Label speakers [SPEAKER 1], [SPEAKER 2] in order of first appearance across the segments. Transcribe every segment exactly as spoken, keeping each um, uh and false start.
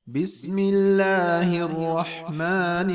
[SPEAKER 1] بسم الله الرحمن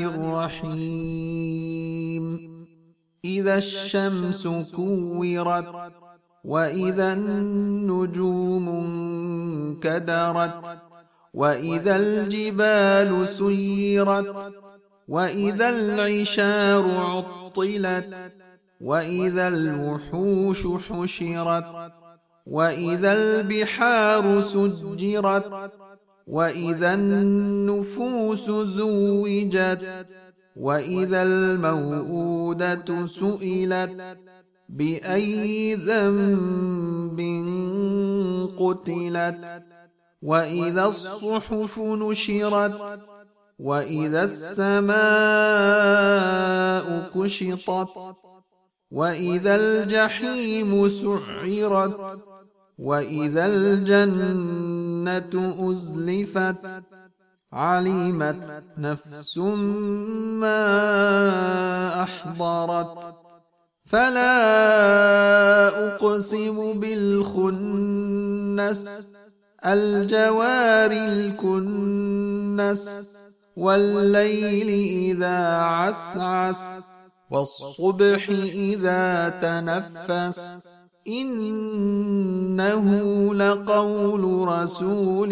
[SPEAKER 1] الرحيم إذا الشمس كورت وإذا النجوم انكدرت وإذا الجبال سيرت وإذا العشار عطلت وإذا الوحوش حشرت وإذا البحار سجرت وإذا النفوس زوجت وإذا الموءودة سئلت بأي ذنب قتلت وإذا الصحف نشرت وإذا السماء كشطت وإذا الجحيم سعرت وإذا الجنة أزلفت علمت نفس ما أحضرت فلا أقسم بالخنس الجوار الكنس والليل إذا عسعس والصبح إذا تنفس إنه لقول رسول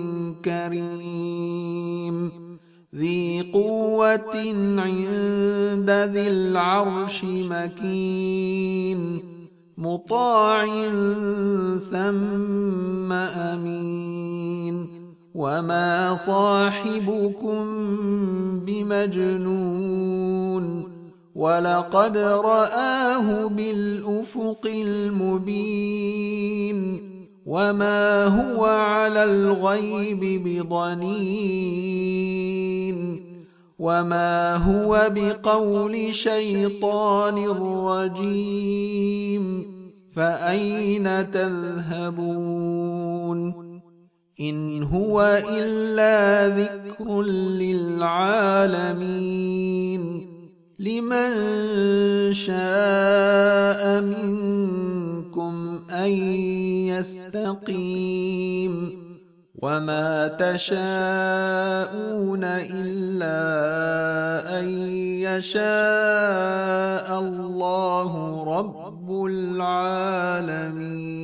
[SPEAKER 1] كريم ذي قوة عند ذي العرش مكين مطاع ثم أمين وما صاحبكم بمجنون ولقد رآه بالأفق المبين وما هو على الغيب بضنين وما هو بقول شيطان رجيم فأين تذهبون إن هو إلا ذكر للعالمين لمن شاء منكم أن يستقيم وما تشاءون إلا أن يشاء الله رب العالمين.